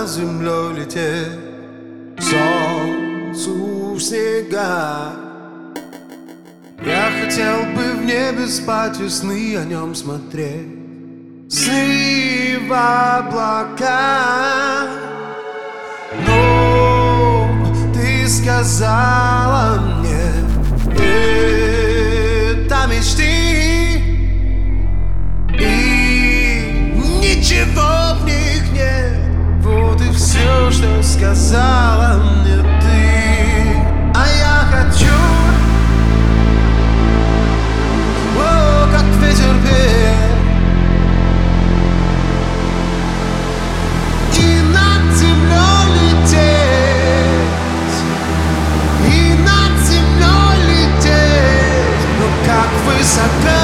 землей лететь к солнцу в снега. Я хотел бы в небе спать и сны о нем смотреть, сны в облака. Но ты сказала мне, это мечты, и ничего в них нет. Вот и все, что сказала мне ты. А я хочу, как ветер петь, и над землей лететь, и над землей лететь. Но как высоко,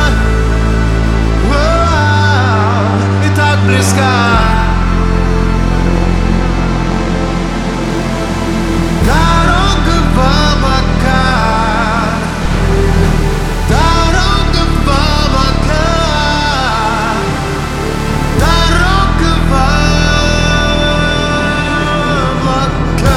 и так близко. Дорога в облака, дорога в облака, дорога в облака.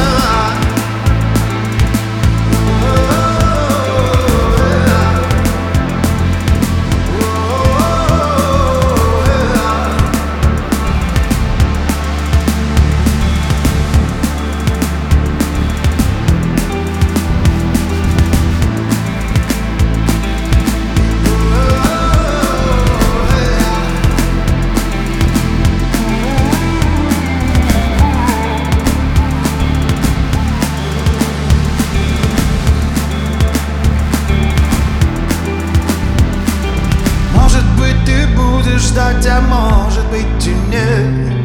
Может быть, ты будешь ждать, а может быть и нет.